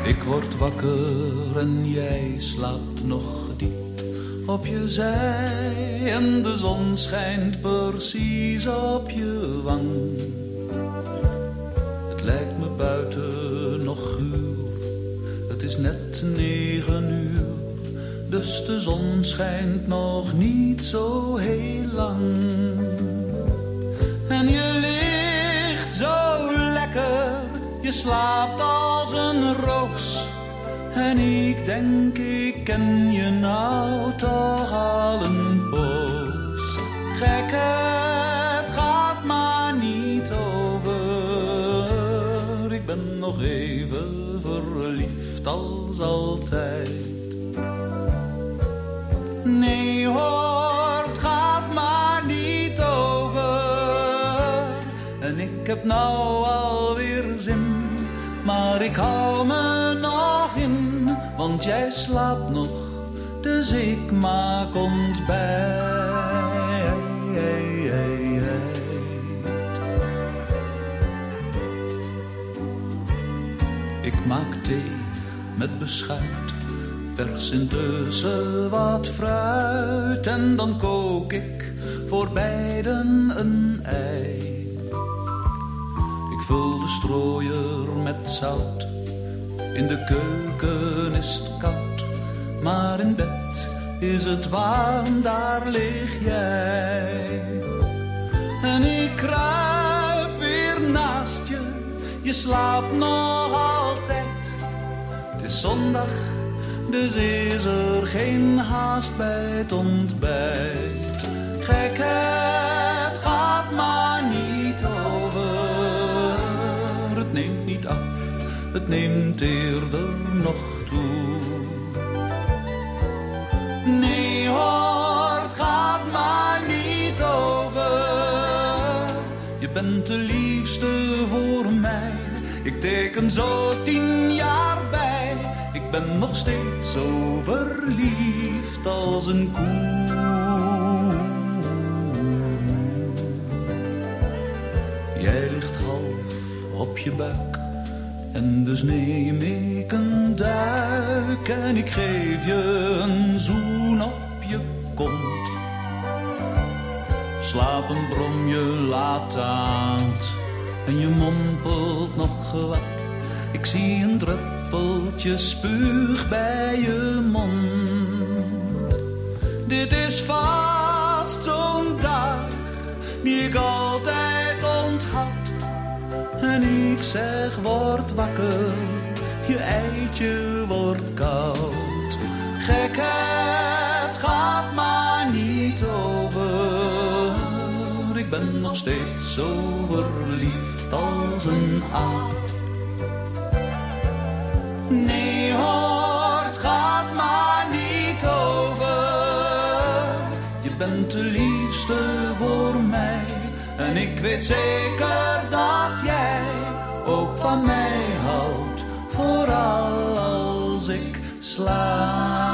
Ik word wakker en jij slaapt nog diep op je zij en de zon schijnt precies op je wang. Het lijkt me buiten nog guur, het is net 9 uur, dus de zon schijnt nog niet zo heel lang. En je ligt zo lekker, je slaapt als een roos. En ik denk, ik ken je nou toch al een poos. Gek, het gaat maar niet over. Ik ben nog even verliefd als altijd. Nee hoor, het gaat maar niet over. En ik heb nou alweer zin, maar ik hou me nog in, want jij slaapt nog, dus ik maak ontbijt. Ik maak thee met beschuit, pers intussen wat fruit en dan kook ik voor beiden een ei. Ik vul de strooier met zout, in de keuken is het koud, maar in bed is het warm, daar lig jij. En ik kruip weer naast je, je slaapt nog altijd. Het is zondag, dus is er geen haast bij het ontbijt. Gek, het gaat maar niet over. Het neemt niet af, het neemt eerder nog toe. Nee hoor, het gaat maar niet over. Je bent de liefste voor mij. Ik teken zo 10 jaar bij. Ik ben nog steeds zo verliefd als een koe. Jij ligt half op je buik en dus neem ik een duik en ik geef je een zoen op je kont. Slapen brom je laat aan en je mompelt nog wat. Ik zie een druppeltje spuug bij je mond. Dit is vast zo'n dag die ik altijd onthoud. En ik zeg, word wakker, je eitje wordt koud. Gek, het gaat maar niet over. Ik ben nog steeds zo verliefd als een aap. Nee hoor, het gaat maar niet over. Je bent de liefste voor mij. En ik weet zeker dat jij ook van mij houdt, vooral als ik slaap.